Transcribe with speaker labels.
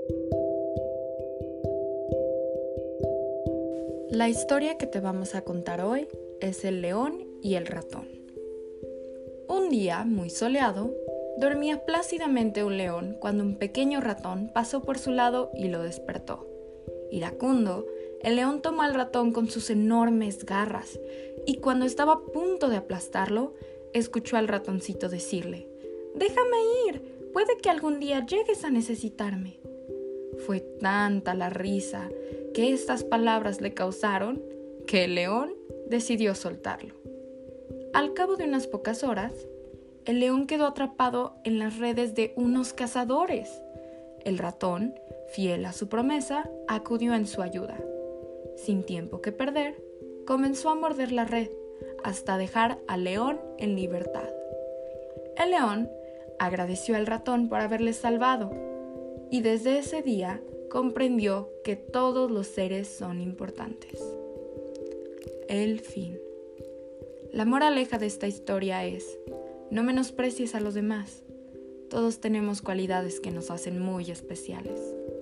Speaker 1: La historia que te vamos a contar hoy es El león y el ratón. Un día muy soleado, dormía plácidamente un león cuando un pequeño ratón pasó por su lado y lo despertó. Iracundo, el león tomó al ratón con sus enormes garras y cuando estaba a punto de aplastarlo, escuchó al ratoncito decirle: «Déjame ir, puede que algún día llegues a necesitarme». Fue tanta la risa que estas palabras le causaron que el león decidió soltarlo. Al cabo de unas pocas horas, el león quedó atrapado en las redes de unos cazadores. El ratón, fiel a su promesa, acudió en su ayuda. Sin tiempo que perder, comenzó a morder la red hasta dejar al león en libertad. El león agradeció al ratón por haberle salvado y desde ese día comprendió que todos los seres son importantes. El fin. La moraleja de esta historia es: no menosprecies a los demás. Todos tenemos cualidades que nos hacen muy especiales.